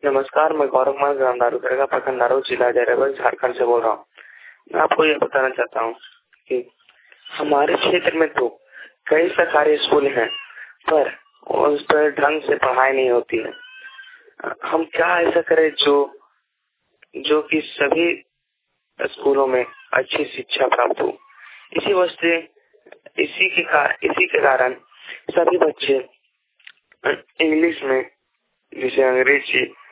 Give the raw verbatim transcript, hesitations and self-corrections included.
नमस्कार, मैं गौरव कुमार ग्राम दारूखेड़ा प्रखंड दारू जिला जयनगर झारखंड से बोल रहा हूँ। मैं आपको ये बताना चाहता हूँ कि हमारे क्षेत्र में तो कई सरकारी स्कूल हैं, पर उस पर ढंग से पढ़ाई नहीं होती है। हम क्या ऐसा करें जो जो कि सभी स्कूलों में अच्छी शिक्षा प्राप्त हो। इसी वजह इसी के कार, इसी के कारण सभी बच्चे इंग्लिश में, जैसे अंग्रेजी